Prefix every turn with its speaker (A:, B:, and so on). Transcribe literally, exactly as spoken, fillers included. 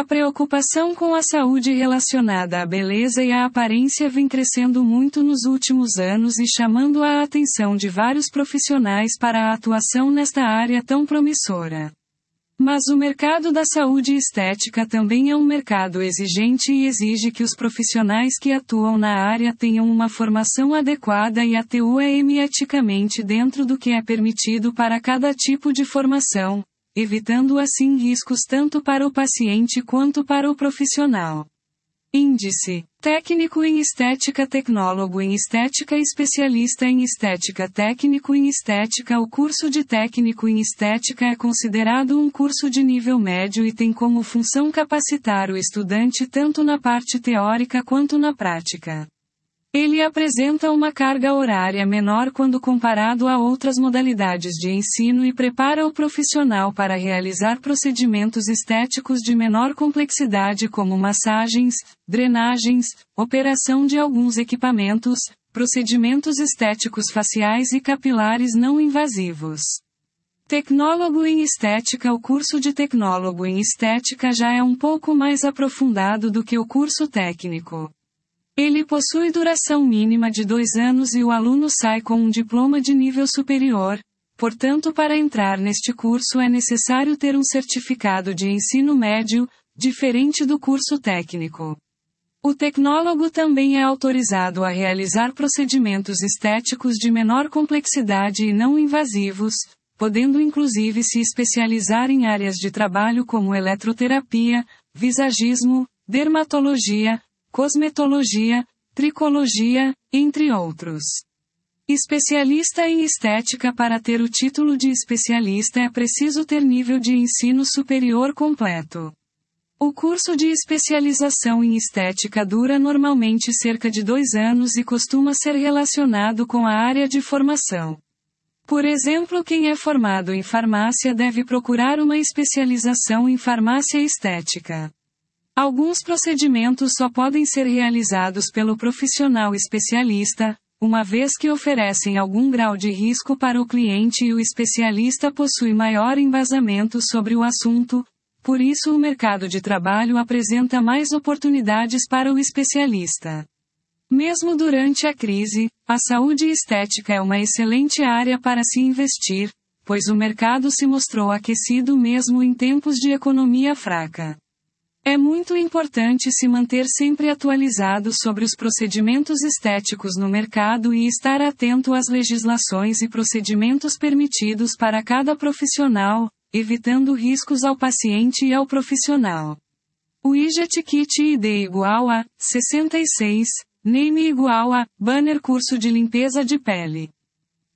A: A preocupação com a saúde relacionada à beleza e à aparência vem crescendo muito nos últimos anos e chamando a atenção de vários profissionais para a atuação nesta área tão promissora. Mas o mercado da saúde estética também é um mercado exigente e exige que os profissionais que atuam na área tenham uma formação adequada e atuem eticamente dentro do que é permitido para cada tipo de formação, evitando assim riscos tanto para o paciente quanto para o profissional. Índice: técnico em estética, tecnólogo em estética, especialista em estética, técnico em estética. O curso de técnico em estética é considerado um curso de nível médio e tem como função capacitar o estudante tanto na parte teórica quanto na prática. Ele apresenta uma carga horária menor quando comparado a outras modalidades de ensino e prepara o profissional para realizar procedimentos estéticos de menor complexidade como massagens, drenagens, operação de alguns equipamentos, procedimentos estéticos faciais e capilares não invasivos. Tecnólogo em estética. O curso de tecnólogo em estética já é um pouco mais aprofundado do que o curso técnico. Ele possui duração mínima de dois anos e o aluno sai com um diploma de nível superior, portanto, para entrar neste curso é necessário ter um certificado de ensino médio, diferente do curso técnico. O tecnólogo também é autorizado a realizar procedimentos estéticos de menor complexidade e não invasivos, podendo inclusive se especializar em áreas de trabalho como eletroterapia, visagismo, dermatologia, cosmetologia, tricologia, entre outros. Especialista em estética. Para ter o título de especialista é preciso ter nível de ensino superior completo. O curso de especialização em estética dura normalmente cerca de dois anos e costuma ser relacionado com a área de formação. Por exemplo, quem é formado em farmácia deve procurar uma especialização em farmácia estética. Alguns procedimentos só podem ser realizados pelo profissional especialista, uma vez que oferecem algum grau de risco para o cliente e o especialista possui maior embasamento sobre o assunto, por isso o mercado de trabalho apresenta mais oportunidades para o especialista. Mesmo durante a crise, a saúde estética é uma excelente área para se investir, pois o mercado se mostrou aquecido mesmo em tempos de economia fraca. É muito importante se manter sempre atualizado sobre os procedimentos estéticos no mercado e estar atento às legislações e procedimentos permitidos para cada profissional, evitando riscos ao paciente e ao profissional. O Widget Kit I D igual a sessenta e seis, Name igual a Banner curso de limpeza de pele.